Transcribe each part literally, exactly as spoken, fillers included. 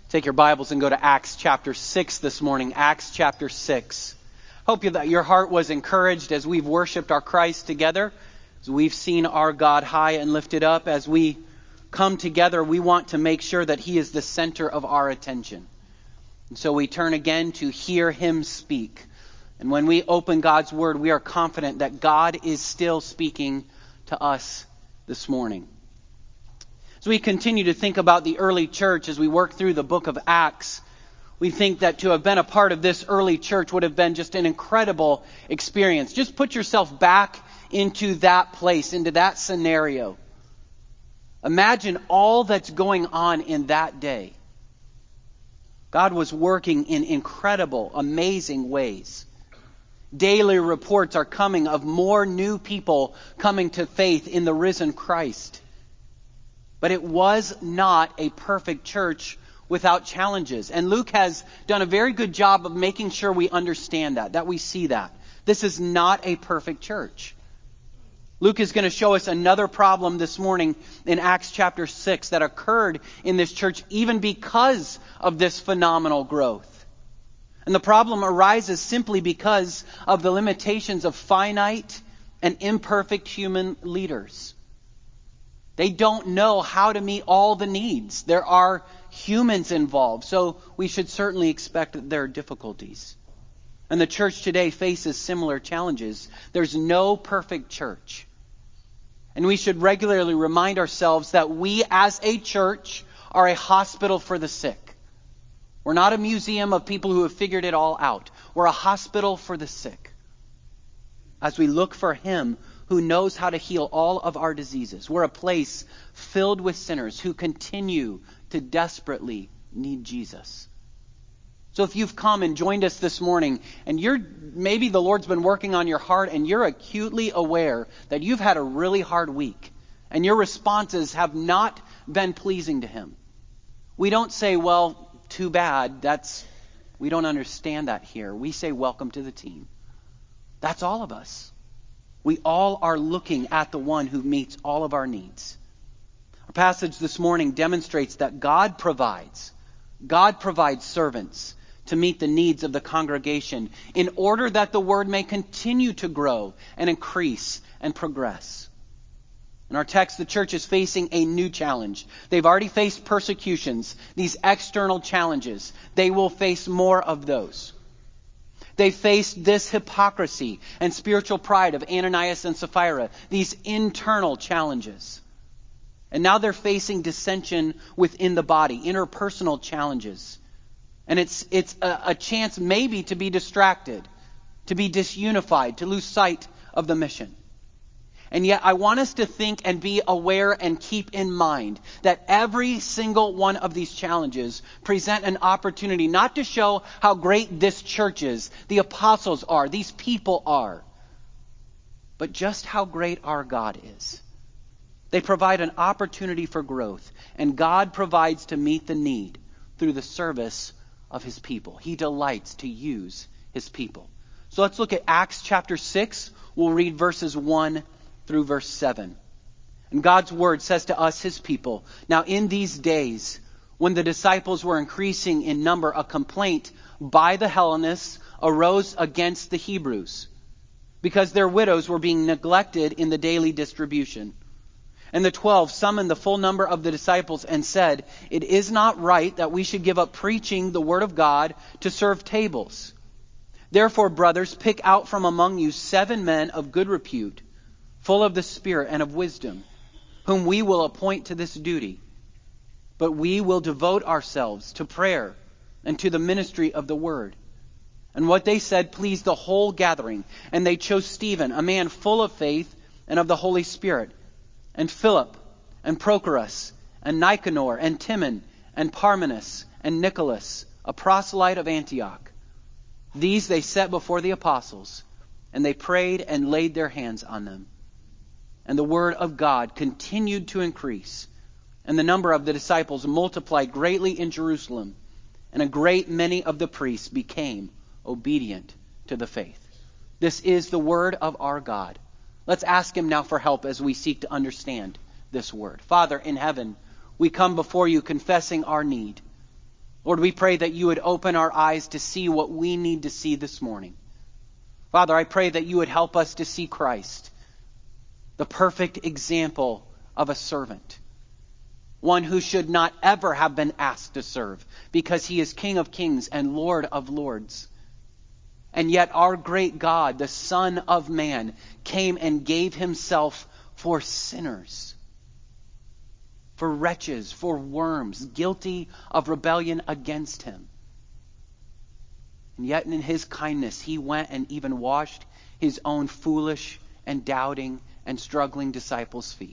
Take your Bibles and go to Acts chapter six this morning. Acts chapter six. Hope you, that your heart was encouraged as we've worshiped our Christ together, as we've seen our God high and lifted up. As we come together, we want to make sure that He is the center of our attention. And so we turn again to hear Him speak. And when we open God's Word, we are confident that God is still speaking to us this morning. As we continue to think about the early church as we work through the book of Acts, we think that to have been a part of this early church would have been just an incredible experience. Just put yourself back into that place, into that scenario. Imagine all that's going on in that day. God was working in incredible, amazing ways. Daily reports are coming of more new people coming to faith in the risen Christ. But it was not a perfect church without challenges. And Luke has done a very good job of making sure we understand that, that we see that. This is not a perfect church. Luke is going to show us another problem this morning in Acts chapter six that occurred in this church even because of this phenomenal growth. And the problem arises simply because of the limitations of finite and imperfect human leaders. They don't know how to meet all the needs. There are humans involved, so we should certainly expect that there are difficulties. And the church today faces similar challenges. There's no perfect church. And we should regularly remind ourselves that we as a church are a hospital for the sick. We're not a museum of people who have figured it all out. We're a hospital for the sick. As we look for Him who knows how to heal all of our diseases. We're a place filled with sinners who continue to desperately need Jesus. So if you've come and joined us this morning and you're maybe the Lord's been working on your heart and you're acutely aware that you've had a really hard week and your responses have not been pleasing to Him. We don't say, well, too bad. That's we don't understand that here. We say, welcome to the team. That's all of us. We all are looking at the one who meets all of our needs. Our passage this morning demonstrates that God provides. God provides servants to meet the needs of the congregation in order that the word may continue to grow and increase and progress. In our text, the church is facing a new challenge. They've already faced persecutions, these external challenges. They will face more of those. They faced this hypocrisy and spiritual pride of Ananias and Sapphira, these internal challenges. And now they're facing dissension within the body, interpersonal challenges. And it's it's a, a chance maybe to be distracted, to be disunified, to lose sight of the mission. And yet I want us to think and be aware and keep in mind that every single one of these challenges present an opportunity not to show how great this church is, the apostles are, these people are, but just how great our God is. They provide an opportunity for growth, and God provides to meet the need through the service of His people. He delights to use His people. So let's look at Acts chapter six. We'll read verses one through verse seven. And God's word says to us, His people, now in these days, when the disciples were increasing in number, a complaint by the Hellenists arose against the Hebrews, because their widows were being neglected in the daily distribution. And the twelve summoned the full number of the disciples and said, it is not right that we should give up preaching the word of God to serve tables. Therefore, brothers, pick out from among you seven men of good repute, full of the Spirit and of wisdom, whom we will appoint to this duty. But we will devote ourselves to prayer and to the ministry of the word. And what they said pleased the whole gathering. And they chose Stephen, a man full of faith and of the Holy Spirit, and Philip, and Prochorus, and Nicanor, and Timon, and Parmenas, and Nicholas, a proselyte of Antioch. These they set before the apostles, and they prayed and laid their hands on them. And the word of God continued to increase, and the number of the disciples multiplied greatly in Jerusalem, and a great many of the priests became obedient to the faith. This is the word of our God. Let's ask Him now for help as we seek to understand this word. Father in heaven, we come before You confessing our need. Lord, we pray that you would open our eyes to see what we need to see this morning. Father, I pray that you would help us to see Christ, the perfect example of a servant, one who should not ever have been asked to serve because he is King of Kings and Lord of Lords. And yet our great God, the Son of Man, came and gave himself for sinners, for wretches, for worms, guilty of rebellion against him. And yet in his kindness, he went and even washed his own foolish and doubting and struggling disciples' feet.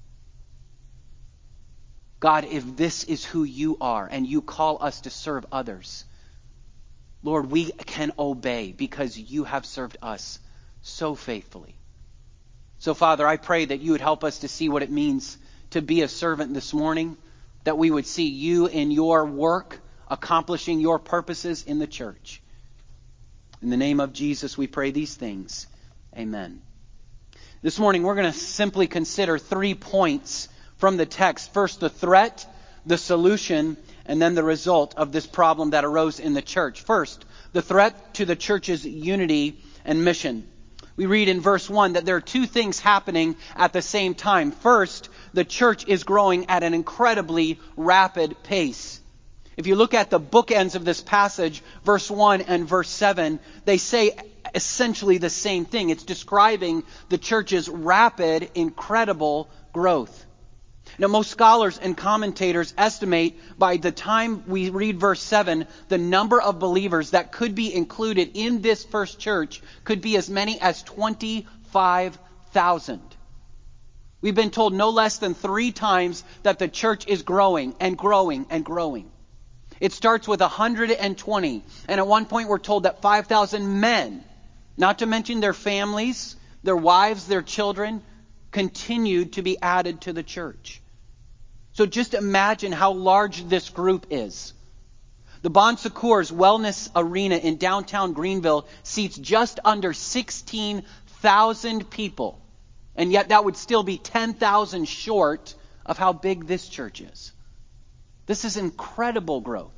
God, if this is who you are and you call us to serve others, Lord, we can obey because you have served us so faithfully. So, Father, I pray that you would help us to see what it means to be a servant this morning, that we would see you in your work, accomplishing your purposes in the church. In the name of Jesus, we pray these things. Amen. This morning, we're going to simply consider three points from the text. First, the threat, the solution, and then the result of this problem that arose in the church. First, the threat to the church's unity and mission. We read in verse one that there are two things happening at the same time. First, the church is growing at an incredibly rapid pace. If you look at the bookends of this passage, verse one and verse seven, they say essentially the same thing. It's describing the church's rapid, incredible growth. Now, most scholars and commentators estimate by the time we read verse seven, the number of believers that could be included in this first church could be as many as twenty-five thousand. We've been told no less than three times that the church is growing and growing and growing. It starts with one hundred twenty. And at one point we're told that five thousand men, not to mention their families, their wives, their children, continued to be added to the church. So just imagine how large this group is. The Bon Secours Wellness Arena in downtown Greenville seats just under sixteen thousand people. And yet that would still be ten thousand short of how big this church is. This is incredible growth.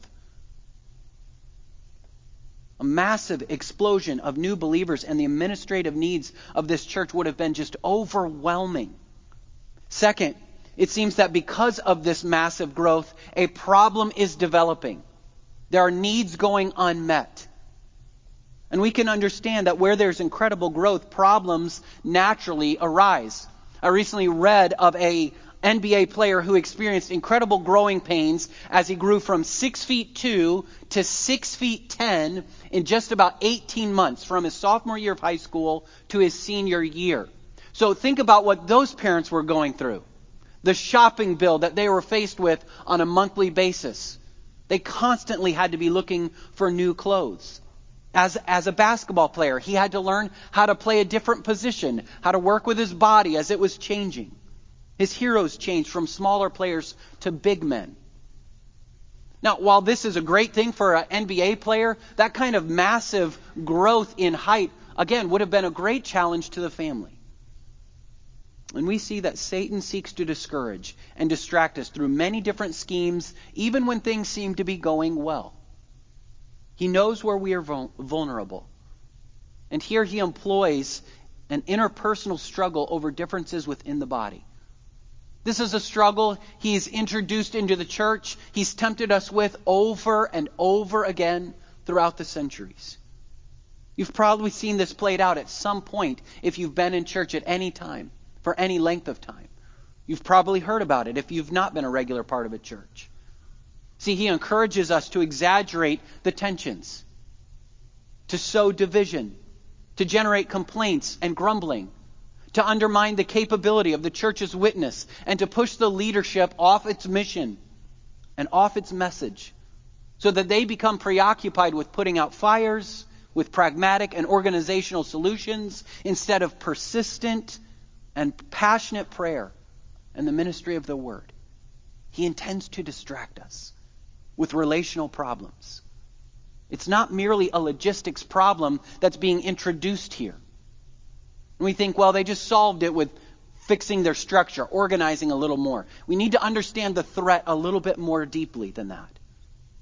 A massive explosion of new believers, and the administrative needs of this church would have been just overwhelming. Second, it seems that because of this massive growth, a problem is developing. There are needs going unmet. And we can understand that where there's incredible growth, problems naturally arise. I recently read of a N B A player who experienced incredible growing pains as he grew from six feet two to six feet ten in just about eighteen months, from his sophomore year of high school to his senior year. So think about what those parents were going through. The shopping bill that they were faced with on a monthly basis. They constantly had to be looking for new clothes. As, as a basketball player, he had to learn how to play a different position, how to work with his body as it was changing. His heroes changed from smaller players to big men. Now, while this is a great thing for an N B A player, that kind of massive growth in height, again, would have been a great challenge to the family. And we see that Satan seeks to discourage and distract us through many different schemes, even when things seem to be going well. He knows where we are vulnerable. And here he employs an interpersonal struggle over differences within the body. This is a struggle he's introduced into the church. He's tempted us with over and over again throughout the centuries. You've probably seen this played out at some point if you've been in church at any time, for any length of time. You've probably heard about it if you've not been a regular part of a church. See, he encourages us to exaggerate the tensions, to sow division, to generate complaints and grumbling, to undermine the capability of the church's witness, and to push the leadership off its mission and off its message, so that they become preoccupied with putting out fires, with pragmatic and organizational solutions, instead of persistent and passionate prayer and the ministry of the word. He intends to distract us with relational problems. It's not merely a logistics problem that's being introduced here. And we think, well, they just solved it with fixing their structure, organizing a little more. We need to understand the threat a little bit more deeply than that.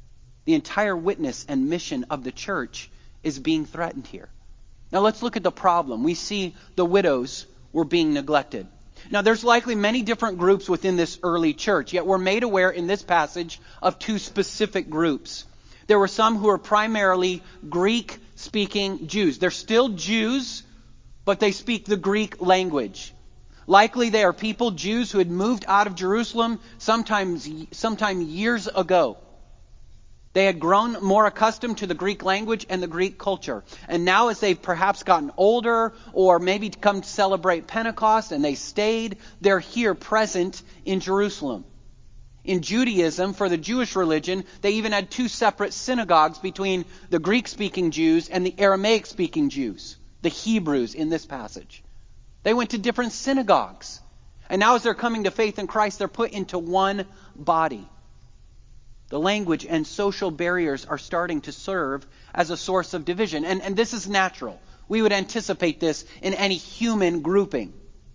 The entire witness and mission of the church is being threatened here. Now let's look at the problem. We see the widows were being neglected. Now there's likely many different groups within this early church, yet we're made aware in this passage of two specific groups. There were some who were primarily Greek-speaking Jews. They're still Jews, but they speak the Greek language. Likely they are people, Jews, who had moved out of Jerusalem sometimes, sometime years ago. They had grown more accustomed to the Greek language and the Greek culture. And now as they've perhaps gotten older or maybe come to celebrate Pentecost and they stayed, they're here present in Jerusalem. In Judaism, for the Jewish religion, they even had two separate synagogues between the Greek-speaking Jews and the Aramaic-speaking Jews, the Hebrews in this passage. They went to different synagogues. And now as they're coming to faith in Christ, they're put into one body. The language and social barriers are starting to serve as a source of division. And, and this is natural. We would anticipate this in any human grouping.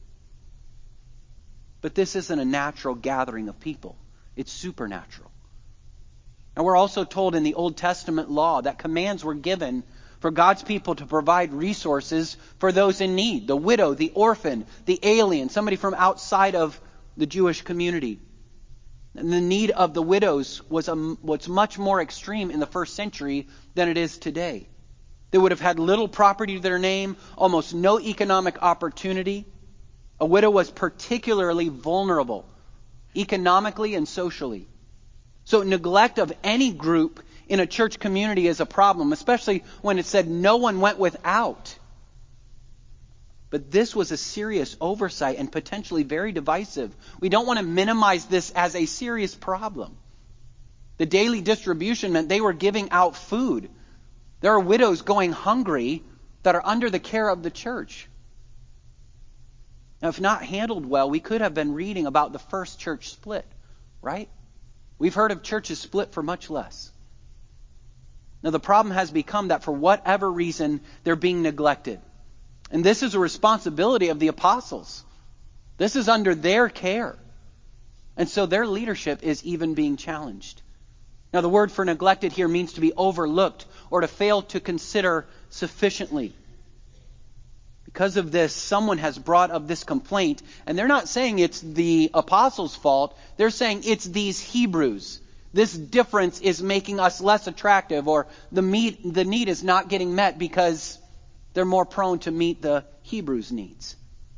But this isn't a natural gathering of people. It's supernatural. And we're also told in the Old Testament law that commands were given for God's people to provide resources for those in need. The widow, the orphan, the alien, somebody from outside of the Jewish community. And the need of the widows was, a, was much more extreme in the first century than it is today. They would have had little property to their name, almost no economic opportunity. A widow was particularly vulnerable, economically and socially. So neglect of any group in a church community is a problem, especially when it said no one went without. But this was a serious oversight and potentially very divisive. We don't want to minimize this as a serious problem. The daily distribution meant they were giving out food. There are widows going hungry that are under the care of the church. Now, if not handled well, we could have been reading about the first church split, right? We've heard of churches split for much less. Now, the problem has become that for whatever reason, they're being neglected. And this is a responsibility of the apostles. This is under their care. And so their leadership is even being challenged. Now, the word for neglected here means to be overlooked or to fail to consider sufficiently. Because of this, someone has brought up this complaint, and they're not saying it's the apostles' fault. They're saying it's these Hebrews. This difference is making us less attractive, or the meet, the need is not getting met because they're more prone to meet the Hebrews' needs.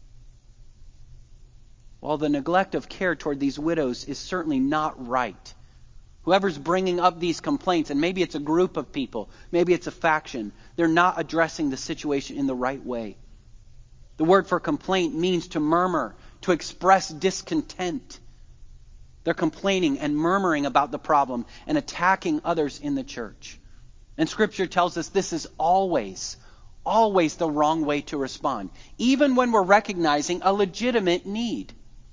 While the neglect of care toward these widows is certainly not right, whoever's bringing up these complaints, and maybe it's a group of people, maybe it's a faction, they're not addressing the situation in the right way. The word for complaint means to murmur, to express discontent. They're complaining and murmuring about the problem and attacking others in the church. And Scripture tells us this is always, always the wrong way to respond, even when we're recognizing a legitimate need.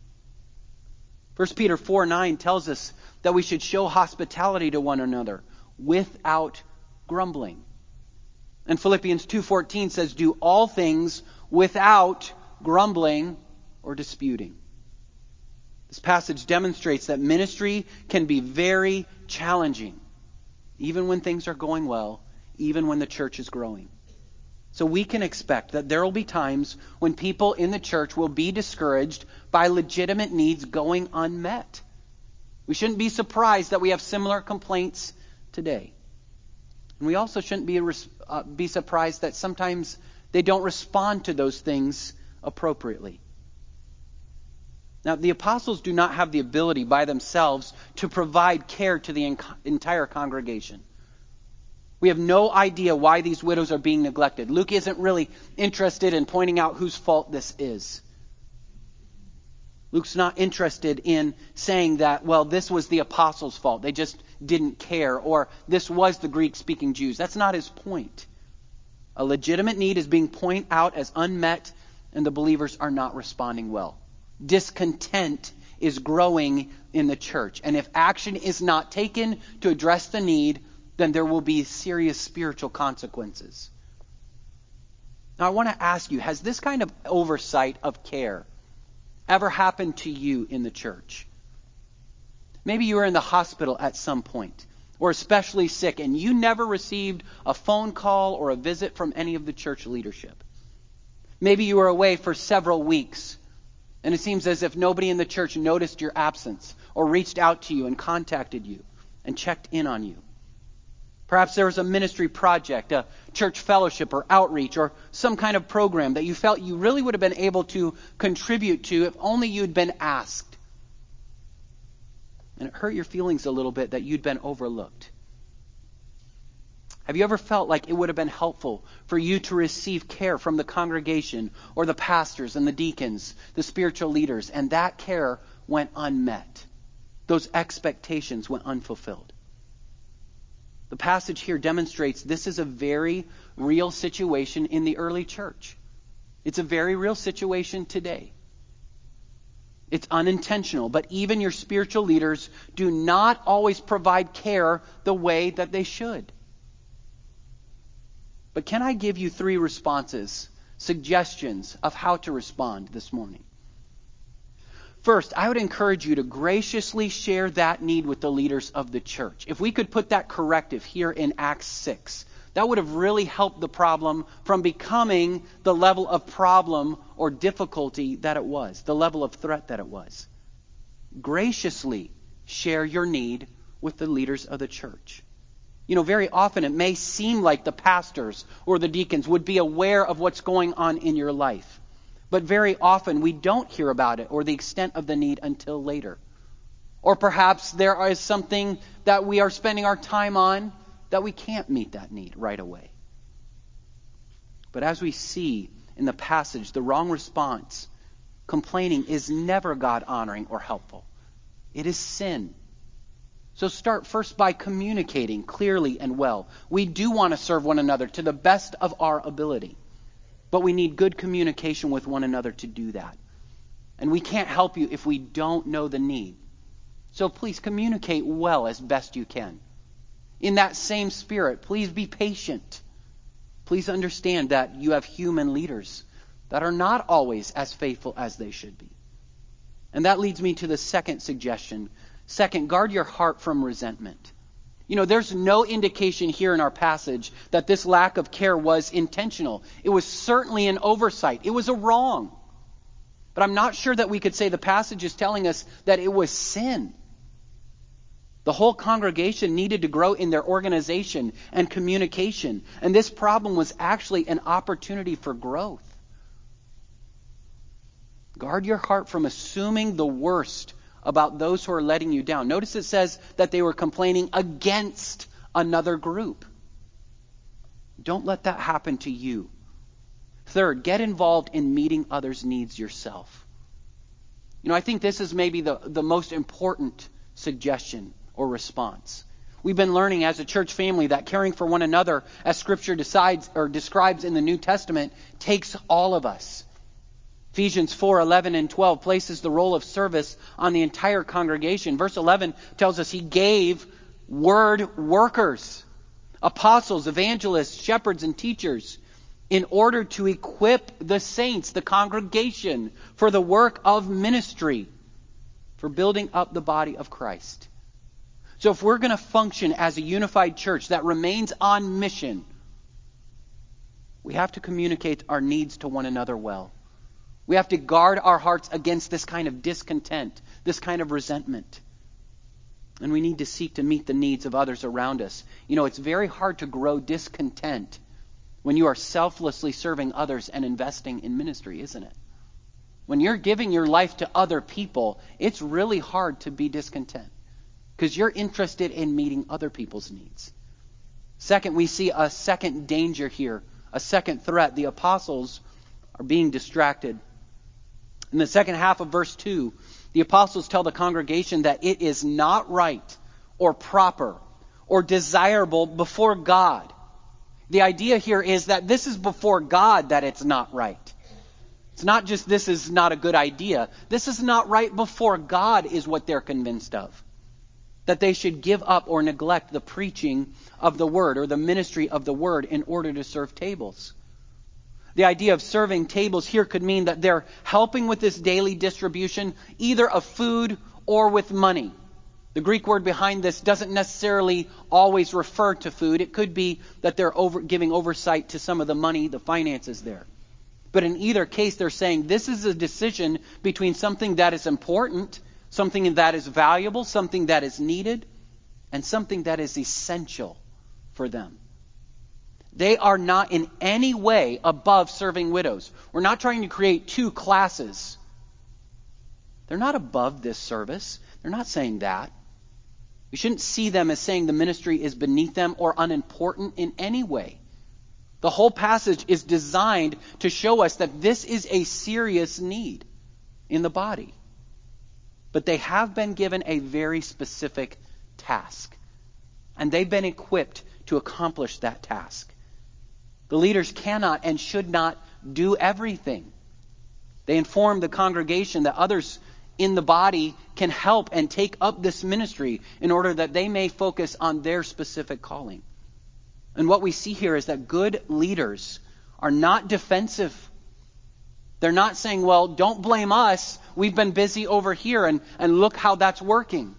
First Peter four nine tells us that we should show hospitality to one another without grumbling. And Philippians two fourteen says, do all things without grumbling or disputing. This passage demonstrates that ministry can be very challenging, even when things are going well, even when the church is growing. So we can expect that there will be times when people in the church will be discouraged by legitimate needs going unmet. We shouldn't be surprised that we have similar complaints today. And we also shouldn't be, uh, be surprised that sometimes they don't respond to those things appropriately. Now, the apostles do not have the ability by themselves to provide care to the entire congregation. We have no idea why these widows are being neglected. Luke isn't really interested in pointing out whose fault this is. Luke's not interested in saying that, well, this was the apostles' fault. They just didn't care. Or this was the Greek-speaking Jews. That's not his point. A legitimate need is being pointed out as unmet, and the believers are not responding well. Discontent is growing in the church. And if action is not taken to address the need, then there will be serious spiritual consequences. Now, I want to ask you, has this kind of oversight of care ever happened to you in the church? Maybe you were in the hospital at some point or especially sick, and you never received a phone call or a visit from any of the church leadership. Maybe you were away for several weeks, and it seems as if nobody in the church noticed your absence or reached out to you and contacted you and checked in on you. Perhaps there was a ministry project, a church fellowship or outreach, or some kind of program that you felt you really would have been able to contribute to if only you'd been asked. And it hurt your feelings a little bit that you'd been overlooked. Have you ever felt like it would have been helpful for you to receive care from the congregation or the pastors and the deacons, the spiritual leaders, and that care went unmet? Those expectations went unfulfilled. The passage here demonstrates this is a very real situation in the early church. It's a very real situation today. It's unintentional, but even your spiritual leaders do not always provide care the way that they should. But can I give you three responses, suggestions of how to respond this morning? First, I would encourage you to graciously share that need with the leaders of the church. If we could put that corrective here in Acts six, that would have really helped the problem from becoming the level of problem or difficulty that it was, the level of threat that it was. Graciously share your need with the leaders of the church. You know, very often it may seem like the pastors or the deacons would be aware of what's going on in your life. But very often we don't hear about it or the extent of the need until later. Or perhaps there is something that we are spending our time on that we can't meet that need right away. But as we see in the passage, the wrong response, complaining, is never God-honoring or helpful. It is sin. So start first by communicating clearly and well. We do want to serve one another to the best of our ability. But we need good communication with one another to do that. And we can't help you if we don't know the need. So please communicate well as best you can. In that same spirit, please be patient. Please understand that you have human leaders that are not always as faithful as they should be. And that leads me to the second suggestion. Second, guard your heart from resentment. You know, there's no indication here in our passage that this lack of care was intentional. It was certainly an oversight. It was a wrong. But I'm not sure that we could say the passage is telling us that it was sin. The whole congregation needed to grow in their organization and communication. And this problem was actually an opportunity for growth. Guard your heart from assuming the worst about those who are letting you down. Notice it says that they were complaining against another group. Don't let that happen to you. Third, get involved in meeting others' needs yourself. You know, I think this is maybe the, the most important suggestion or response. We've been learning as a church family that caring for one another, as Scripture decides or describes in the New Testament, takes all of us. Ephesians four, eleven and twelve places the role of service on the entire congregation. Verse eleven tells us he gave word workers, apostles, evangelists, shepherds, and teachers in order to equip the saints, the congregation, for the work of ministry, for building up the body of Christ. So if we're going to function as a unified church that remains on mission, we have to communicate our needs to one another well. We have to guard our hearts against this kind of discontent, this kind of resentment. And we need to seek to meet the needs of others around us. You know, it's very hard to grow discontent when you are selflessly serving others and investing in ministry, isn't it? When you're giving your life to other people, it's really hard to be discontent because you're interested in meeting other people's needs. Second, we see a second danger here, a second threat. The apostles are being distracted. In the second half of verse two, the apostles tell the congregation that it is not right or proper or desirable before God. The idea here is that this is before God that it's not right. It's not just this is not a good idea. This is not right before God is what they're convinced of. That they should give up or neglect the preaching of the word or the ministry of the word in order to serve tables. The idea of serving tables here could mean that they're helping with this daily distribution, either of food or with money. The Greek word behind this doesn't necessarily always refer to food. It could be that they're over, giving oversight to some of the money, the finances there. But in either case, they're saying this is a decision between something that is important, something that is valuable, something that is needed, and something that is essential for them. They are not in any way above serving widows. We're not trying to create two classes. They're not above this service. They're not saying that. We shouldn't see them as saying the ministry is beneath them or unimportant in any way. The whole passage is designed to show us that this is a serious need in the body. But they have been given a very specific task. And they've been equipped to accomplish that task. The leaders cannot and should not do everything. They inform the congregation that others in the body can help and take up this ministry in order that they may focus on their specific calling. And what we see here is that good leaders are not defensive. They're not saying, well, don't blame us. We've been busy over here and, and look how that's working.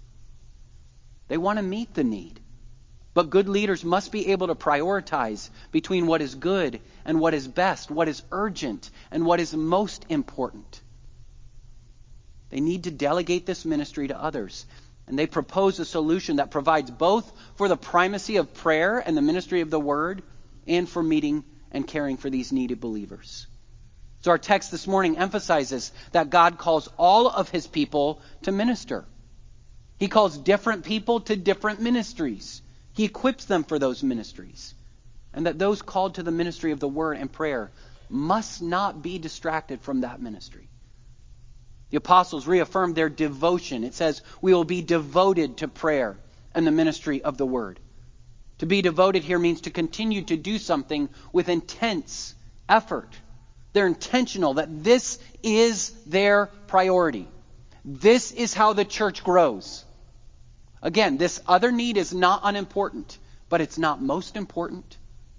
They want to meet the need. But good leaders must be able to prioritize between what is good and what is best, what is urgent and what is most important. They need to delegate this ministry to others. And they propose a solution that provides both for the primacy of prayer and the ministry of the word and for meeting and caring for these needed believers. So our text this morning emphasizes that God calls all of his people to minister. He calls different people to different ministries. He equips them for those ministries. And that those called to the ministry of the word and prayer must not be distracted from that ministry. The apostles reaffirmed their devotion. It says, we will be devoted to prayer and the ministry of the word. To be devoted here means to continue to do something with intense effort. They're intentional that this is their priority. This is how the church grows. Again, this other need is not unimportant, but it's not most important.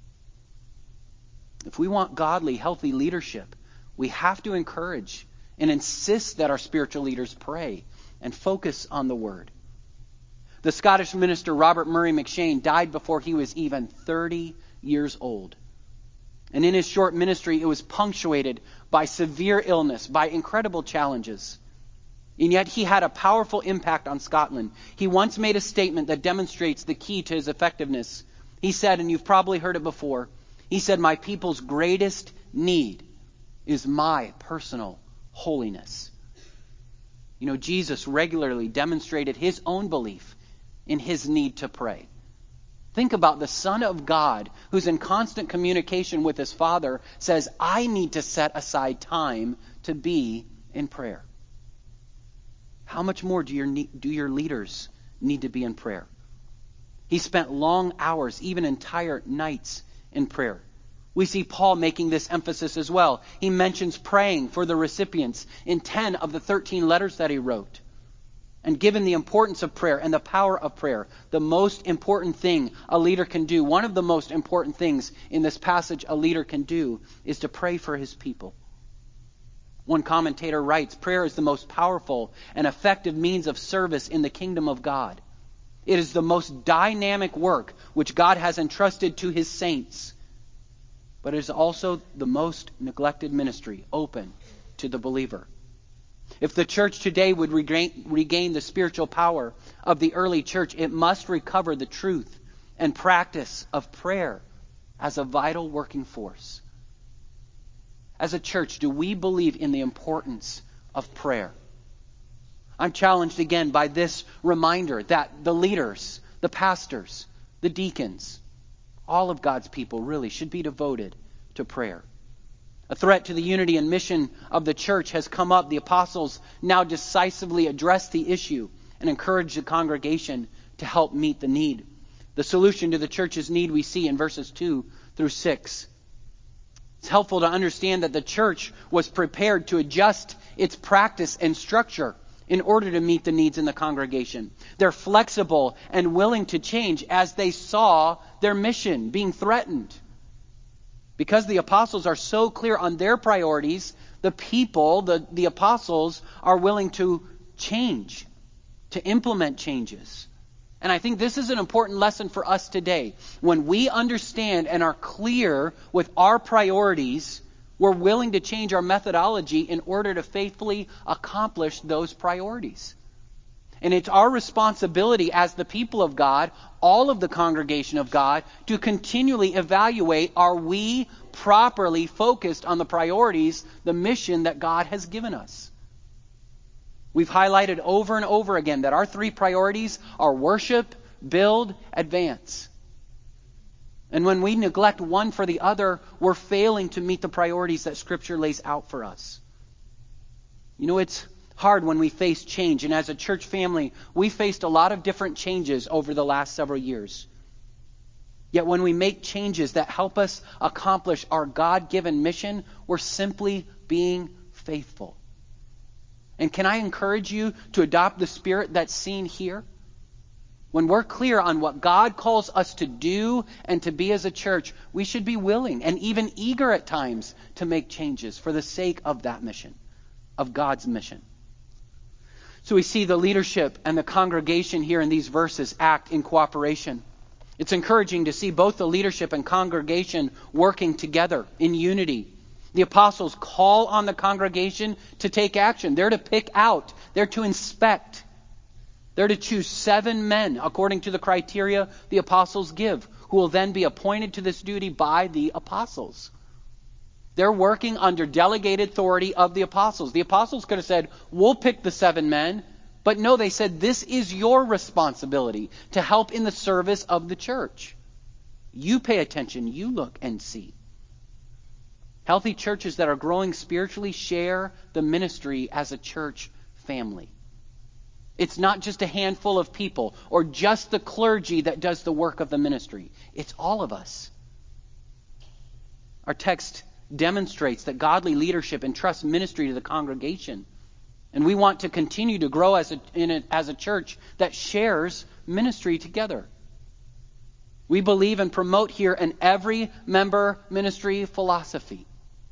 If we want godly, healthy leadership, we have to encourage and insist that our spiritual leaders pray and focus on the word. The Scottish minister Robert Murray McCheyne died before he was even thirty years old. And in his short ministry, it was punctuated by severe illness, by incredible challenges. And yet he had a powerful impact on Scotland. He once made a statement that demonstrates the key to his effectiveness. He said, and you've probably heard it before, he said, my people's greatest need is my personal holiness. You know, Jesus regularly demonstrated his own belief in his need to pray. Think about the Son of God, who's in constant communication with his Father, says, I need to set aside time to be in prayer. How much more do your, do your leaders need to be in prayer? He spent long hours, even entire nights, in prayer. We see Paul making this emphasis as well. He mentions praying for the recipients in ten of the thirteen letters that he wrote. And given the importance of prayer and the power of prayer, the most important thing a leader can do, one of the most important things in this passage a leader can do, is to pray for his people. One commentator writes, prayer is the most powerful and effective means of service in the kingdom of God. It is the most dynamic work which God has entrusted to his saints. But it is also the most neglected ministry open to the believer. If the church today would regain, regain the spiritual power of the early church, it must recover the truth and practice of prayer as a vital working force. As a church, do we believe in the importance of prayer? I'm challenged again by this reminder that the leaders, the pastors, the deacons, all of God's people really should be devoted to prayer. A threat to the unity and mission of the church has come up. The apostles now decisively address the issue and encourage the congregation to help meet the need. The solution to the church's need we see in verses two through six. It's helpful to understand that the church was prepared to adjust its practice and structure in order to meet the needs in the congregation. They're flexible and willing to change as they saw their mission being threatened. Because the apostles are so clear on their priorities, the people, the, the apostles, are willing to change. to implement changes. And I think this is an important lesson for us today. When we understand and are clear with our priorities, we're willing to change our methodology in order to faithfully accomplish those priorities. And it's our responsibility as the people of God, all of the congregation of God, to continually evaluate, are we properly focused on the priorities, the mission that God has given us? We've highlighted over and over again that our three priorities are worship, build, advance. And when we neglect one for the other, we're failing to meet the priorities that Scripture lays out for us. You know, it's hard when we face change. And as a church family, we faced a lot of different changes over the last several years. Yet when we make changes that help us accomplish our God-given mission, we're simply being faithful. And can I encourage you to adopt the spirit that's seen here? When we're clear on what God calls us to do and to be as a church, we should be willing and even eager at times to make changes for the sake of that mission, of God's mission. So we see the leadership and the congregation here in these verses act in cooperation. It's encouraging to see both the leadership and congregation working together in unity. The apostles call on the congregation to take action. They're to pick out. They're to inspect. They're to choose seven men according to the criteria the apostles give, who will then be appointed to this duty by the apostles. They're working under delegated authority of the apostles. The apostles could have said, we'll pick the seven men. But no, they said, this is your responsibility to help in the service of the church. You pay attention. You look and see. Healthy churches that are growing spiritually share the ministry as a church family. It's not just a handful of people or just the clergy that does the work of the ministry. It's all of us. Our text demonstrates that godly leadership entrusts ministry to the congregation. And we want to continue to grow as a, in a, as a church that shares ministry together. We believe and promote here an every member ministry philosophy.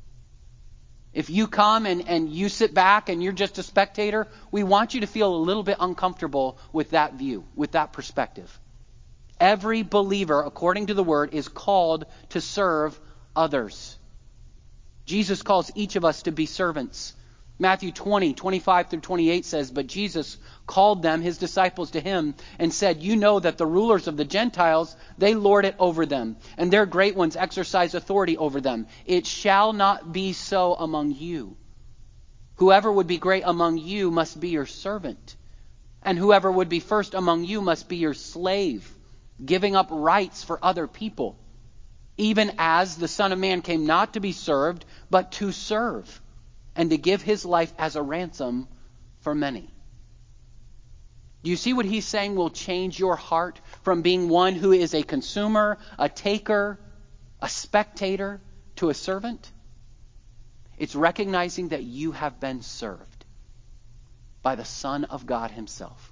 If you come and, and you sit back and you're just a spectator, we want you to feel a little bit uncomfortable with that view, with that perspective. Every believer, according to the word, is called to serve others. Jesus calls each of us to be servants. Matthew twenty, twenty-five through twenty-eight says, but Jesus called them, his disciples, to him and said, you know that the rulers of the Gentiles, they lord it over them, and their great ones exercise authority over them. It shall not be so among you. Whoever would be great among you must be your servant, and whoever would be first among you must be your slave, giving up rights for other people, even as the Son of Man came not to be served, but to serve, and to give his life as a ransom for many. Do you see what he's saying will change your heart from being one who is a consumer, a taker, a spectator, to a servant? It's recognizing that you have been served by the Son of God himself.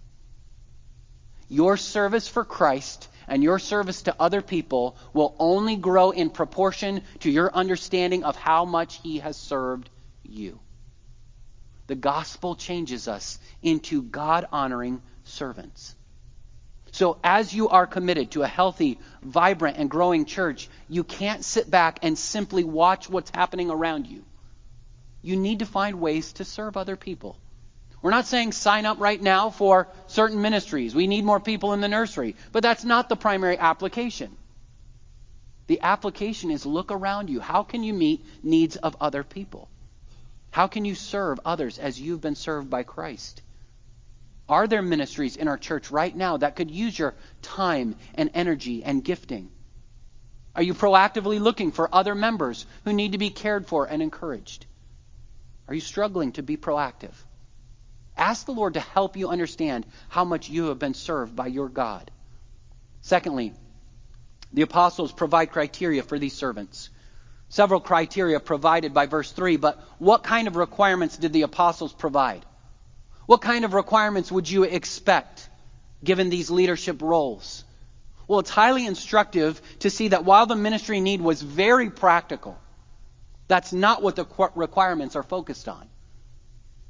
Your service for Christ and your service to other people will only grow in proportion to your understanding of how much he has served you. The gospel changes us into God-honoring servants. So as you are committed to a healthy, vibrant, and growing church, you can't sit back and simply watch what's happening around you. You need to find ways to serve other people. We're not saying sign up right now for certain ministries. We need more people in the nursery. But that's not the primary application. The application is look around you. How can you meet needs of other people? How can you serve others as you've been served by Christ? Are there ministries in our church right now that could use your time and energy and gifting? Are you proactively looking for other members who need to be cared for and encouraged? Are you struggling to be proactive? Ask the Lord to help you understand how much you have been served by your God. Secondly, the apostles provide criteria for these servants. Several criteria provided by verse three, but what kind of requirements did the apostles provide? What kind of requirements would you expect given these leadership roles? Well, it's highly instructive to see that while the ministry need was very practical, that's not what the requirements are focused on.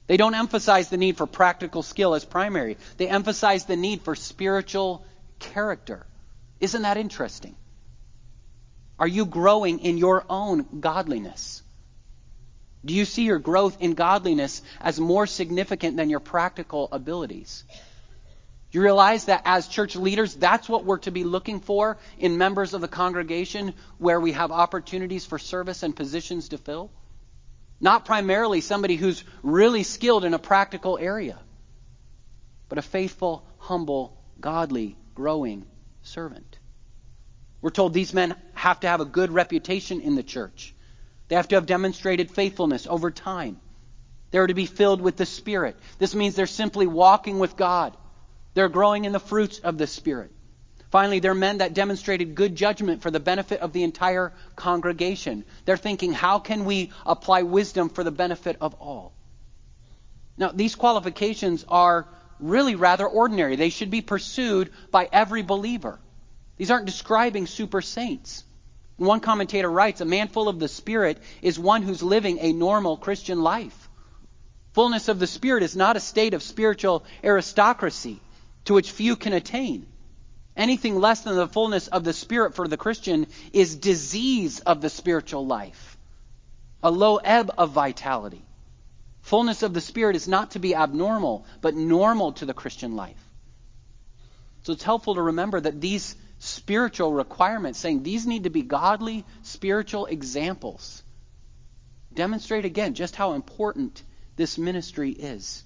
They don't emphasize the need for practical skill as primary. They emphasize the need for spiritual character. Isn't that interesting? Are you growing in your own godliness? Do you see your growth in godliness as more significant than your practical abilities? Do you realize that as church leaders, that's what we're to be looking for in members of the congregation where we have opportunities for service and positions to fill? Not primarily somebody who's really skilled in a practical area, but a faithful, humble, godly, growing servant. We're told these men have to have a good reputation in the church. They have to have demonstrated faithfulness over time. They're to be filled with the Spirit. This means they're simply walking with God. They're growing in the fruits of the Spirit. Finally, they're men that demonstrated good judgment for the benefit of the entire congregation. They're thinking, how can we apply wisdom for the benefit of all? Now, these qualifications are really rather ordinary. They should be pursued by every believer. These aren't describing super saints. One commentator writes, a man full of the Spirit is one who's living a normal Christian life. Fullness of the Spirit is not a state of spiritual aristocracy to which few can attain. Anything less than the fullness of the Spirit for the Christian is disease of the spiritual life, a low ebb of vitality. Fullness of the Spirit is not to be abnormal, but normal to the Christian life. So it's helpful to remember that these spiritual requirements, saying these need to be godly, spiritual examples, demonstrate again just how important this ministry is.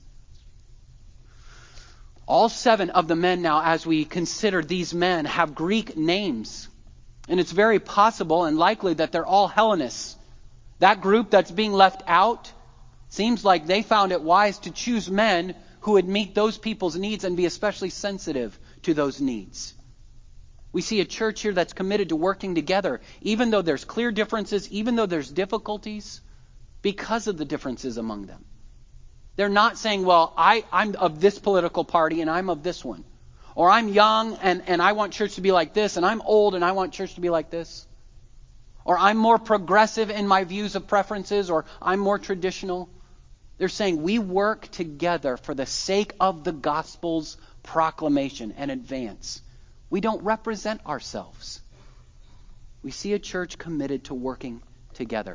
All seven of the men now, as we consider these men, have Greek names. And it's very possible and likely that they're all Hellenists. That group that's being left out seems like they found it wise to choose men who would meet those people's needs and be especially sensitive to those needs. We see a church here that's committed to working together, even though there's clear differences, even though there's difficulties, because of the differences among them. They're not saying, well, I, I'm of this political party and I'm of this one. Or I'm young and, and I want church to be like this, and I'm old and I want church to be like this. Or I'm more progressive in my views of preferences, or I'm more traditional. They're saying we work together for the sake of the gospel's proclamation and advance. We don't represent ourselves. We see a church committed to working together.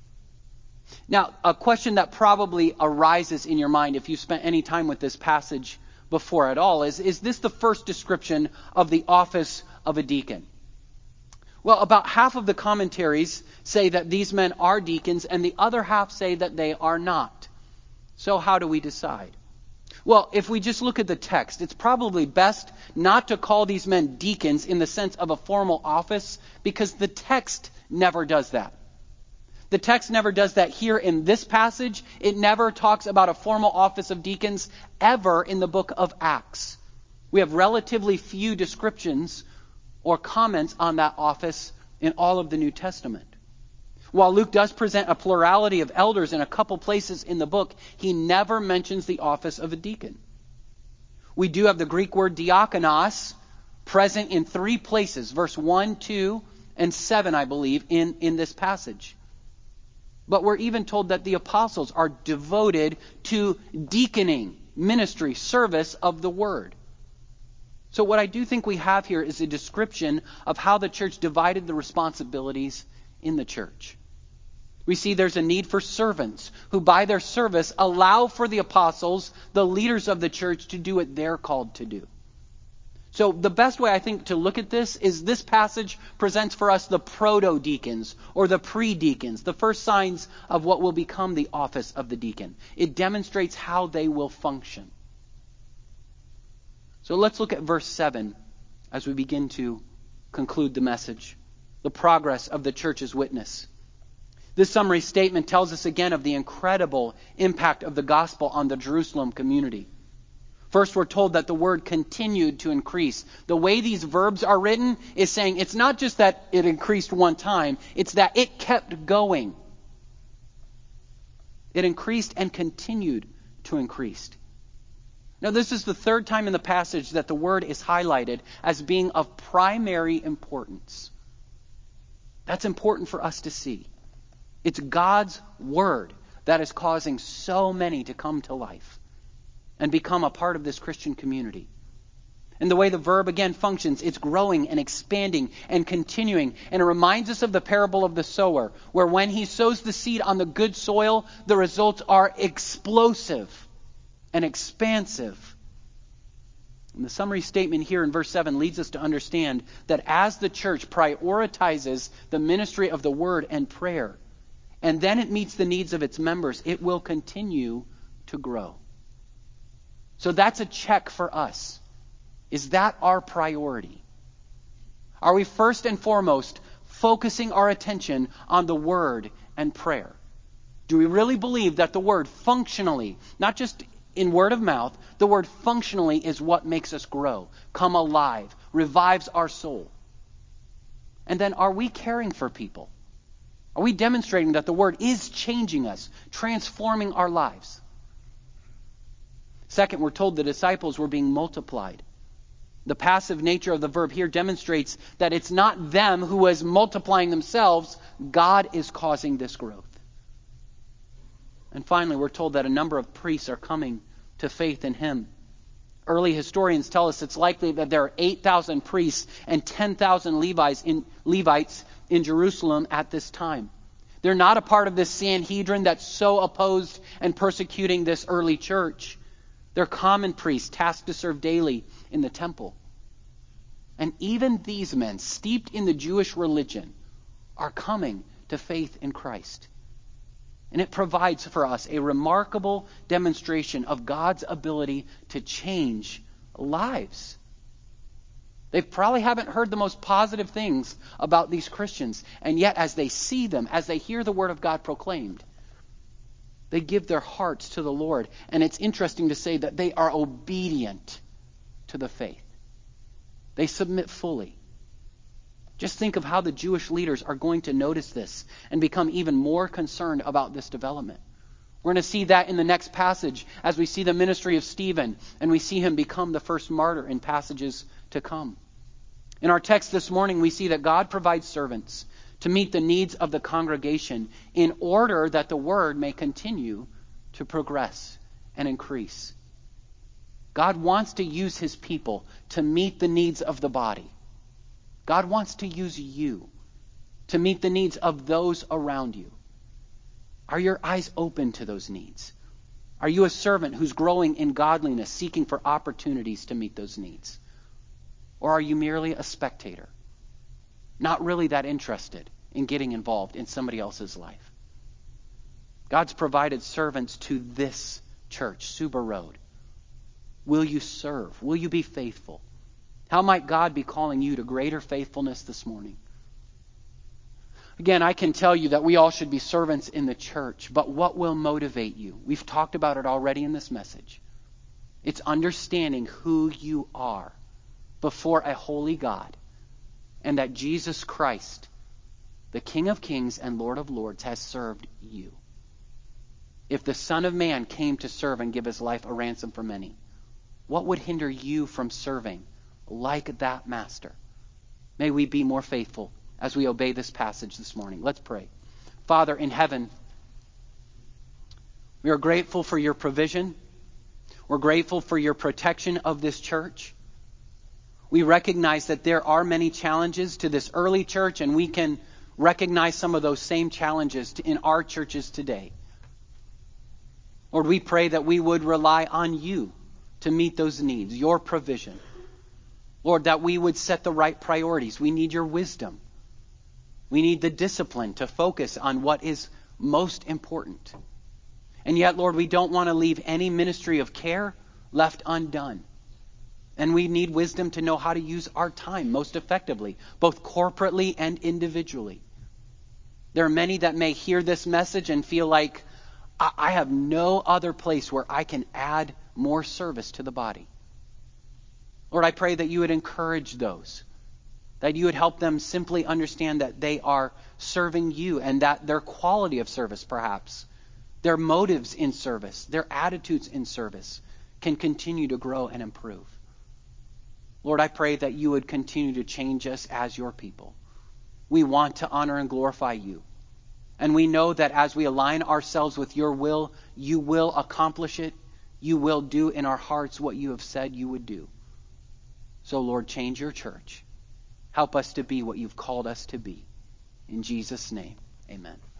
Now, a question that probably arises in your mind if you spent any time with this passage before at all is, is this the first description of the office of a deacon? Well, about half of the commentaries say that these men are deacons, and the other half say that they are not. So how do we decide? Well, if we just look at the text, it's probably best not to call these men deacons in the sense of a formal office, because the text never does that. The text never does that here in this passage. It never talks about a formal office of deacons ever in the book of Acts. We have relatively few descriptions or comments on that office in all of the New Testament. While Luke does present a plurality of elders in a couple places in the book, he never mentions the office of a deacon. We do have the Greek word diakonos present in three places, verse one, two, and seven, I believe, in, in this passage. But we're even told that the apostles are devoted to deaconing, ministry, service of the word. So what I do think we have here is a description of how the church divided the responsibilities in the church. We see there's a need for servants who by their service allow for the apostles, the leaders of the church, to do what they're called to do. So the best way I think to look at this is this passage presents for us the proto-deacons or the pre-deacons, the first signs of what will become the office of the deacon. It demonstrates how they will function. So let's look at verse seven as we begin to conclude the message, the progress of the church's witness. This summary statement tells us again of the incredible impact of the gospel on the Jerusalem community. First, we're told that the word continued to increase. The way these verbs are written is saying it's not just that it increased one time, it's that it kept going. It increased and continued to increase. Now, this is the third time in the passage that the word is highlighted as being of primary importance. That's important for us to see. It's God's word. that is causing so many to come to life and become a part of this Christian community. And the way the verb again functions, it's growing and expanding and continuing. And it reminds us of the parable of the sower, where when he sows the seed on the good soil, the results are explosive and expansive. And the summary statement here in verse seven leads us to understand that as the church prioritizes the ministry of the word and prayer, and then it meets the needs of its members, it will continue to grow. So that's a check for us. Is that our priority? Are we first and foremost focusing our attention on the word and prayer? Do we really believe that the word functionally, not just in word of mouth, the word functionally is what makes us grow, come alive, revives our soul? And then are we caring for people? Are we demonstrating that the word is changing us, transforming our lives? Second, we're told the disciples were being multiplied. The passive nature of the verb here demonstrates that it's not them who is multiplying themselves. God is causing this growth. And finally, we're told that a number of priests are coming to faith in him. Early historians tell us it's likely that there are eight thousand priests and ten thousand Levites in, Levites in Jerusalem at this time. They're not a part of this Sanhedrin that's so opposed and persecuting this early church. They're common priests tasked to serve daily in the temple. And even these men, steeped in the Jewish religion, are coming to faith in Christ. And it provides for us a remarkable demonstration of God's ability to change lives. They probably haven't heard the most positive things about these Christians. And yet, as they see them, as they hear the word of God proclaimed, they give their hearts to the Lord. And it's interesting to say that they are obedient to the faith. They submit fully. Just think of how the Jewish leaders are going to notice this and become even more concerned about this development. We're going to see that in the next passage as we see the ministry of Stephen and we see him become the first martyr in passages to come. In our text this morning, we see that God provides servants to meet the needs of the congregation in order that the word may continue to progress and increase. God wants to use his people to meet the needs of the body. God wants to use you to meet the needs of those around you. Are your eyes open to those needs? Are you a servant who's growing in godliness, seeking for opportunities to meet those needs? Or are you merely a spectator, not really that interested in getting involved in somebody else's life? God's provided servants to this church, Suba Road. Will you serve? Will you be faithful? How might God be calling you to greater faithfulness this morning? Again, I can tell you that we all should be servants in the church, but what will motivate you? We've talked about it already in this message. It's understanding who you are before a holy God, and that Jesus Christ, the King of Kings and Lord of Lords, has served you. If the Son of Man came to serve and give his life a ransom for many, what would hinder you from serving like that master? May we be more faithful as we obey this passage this morning. Let's pray. Father in heaven, we are grateful for your provision. We're grateful for your protection of this church. We recognize that there are many challenges to this early church, and we can recognize some of those same challenges in our churches today. Lord, we pray that we would rely on you to meet those needs, your provision. Lord, that we would set the right priorities. We need your wisdom. We need the discipline to focus on what is most important. And yet, Lord, we don't want to leave any ministry of care left undone. And we need wisdom to know how to use our time most effectively, both corporately and individually. There are many that may hear this message and feel like, I have no other place where I can add more service to the body. Lord, I pray that you would encourage those, that you would help them simply understand that they are serving you and that their quality of service, perhaps, their motives in service, their attitudes in service can continue to grow and improve. Lord, I pray that you would continue to change us as your people. We want to honor and glorify you. And we know that as we align ourselves with your will, you will accomplish it. You will do in our hearts what you have said you would do. So, Lord, change your church. Help us to be what you've called us to be. In Jesus' name, amen.